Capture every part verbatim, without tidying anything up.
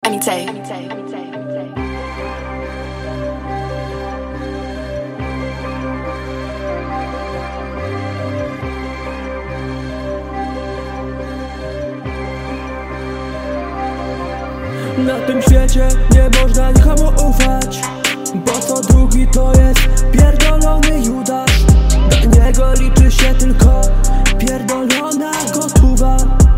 Anitej. Na tym świecie nie można nikomu ufać, bo co drugi to jest pierdolony Judasz. Dla niego liczy się tylko pierdolona gotowa.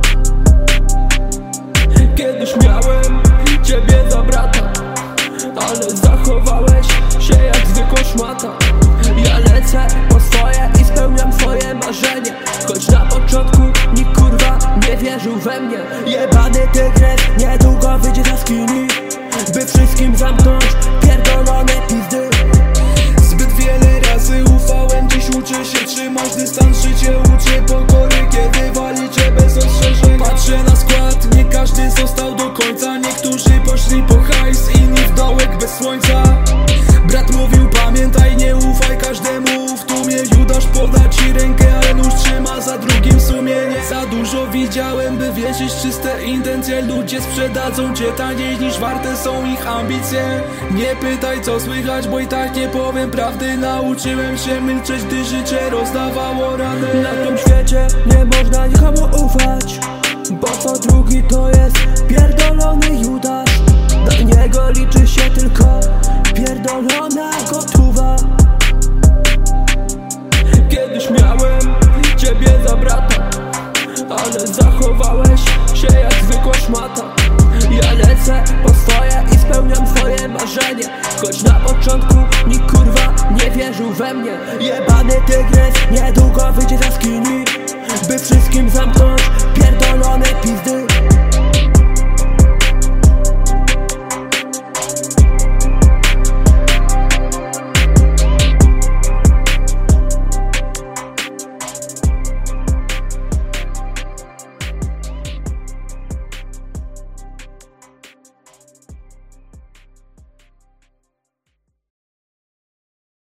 Kiedyś miałem ciebie za brata, ale zachowałeś się jak zwykła szmata. Ja lecę po swoje i spełniam swoje marzenie, choć na początku nikt kurwa nie wierzył we mnie. Jebany tygrys niedługo wyjdzie z jaskini, by wszystkim zamknąć pierdolone pizdy. Zbyt wiele razy ufałem, dziś uczę się trzymać dystans. Życie uczy pokory, kiedy wali cię bez ostrzeżeń. Patrzę na skład, nie każdy został do końca. Niektórzy poszli po hajs, inni w dołek bez słońca. Brat mówił pamiętaj, nie ufaj każdemu. W tłumie Judasz poda ci rękę, ale nóż trzyma za drugim sumienie. Za dużo widziałem, by wierzyć czyste intencje. Ludzie sprzedadzą cię taniej niż warte są ich ambicje. Nie pytaj co słychać, bo i tak nie powiem prawdy. Nauczyłem się milczeć, gdy życie rozdawało rany. Na tym świecie nie można nikomu ufać, bo co drugi to jest pierdolony Judasz. Dla niego liczy się tylko pierdolona gotowa. Kiedyś miałem ciebie za brata, ale zachowałeś się jak zwykła szmata. Ja lecę po swoje i spełniam swoje marzenie, choć na początku nikt kurwa nie wierzył we mnie.